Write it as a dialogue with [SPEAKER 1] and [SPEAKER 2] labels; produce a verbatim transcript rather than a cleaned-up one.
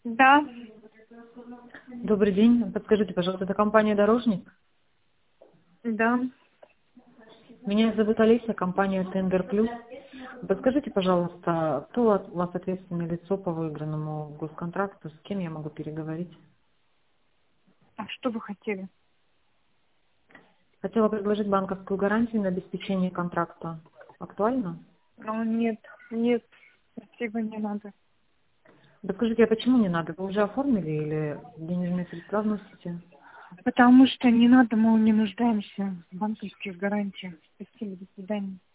[SPEAKER 1] Да,
[SPEAKER 2] Добрый день. Подскажите, пожалуйста, это компания «Дорожник»?
[SPEAKER 1] да.
[SPEAKER 2] Меня зовут Олеся, компания «Тендер Плюс». Подскажите, пожалуйста, кто у вас у вас ответственное лицо по выигранному госконтракту? С кем я могу переговорить?
[SPEAKER 1] А что вы хотели?
[SPEAKER 2] Хотела предложить банковскую гарантию на обеспечение контракта. Актуально?
[SPEAKER 1] Ну, нет, нет, спасибо, не надо.
[SPEAKER 2] Подскажите, а почему не надо? Вы уже оформили или денежные средства вносите?
[SPEAKER 1] Потому что не надо, мы не нуждаемся в банковских гарантиях. Спасибо, до свидания.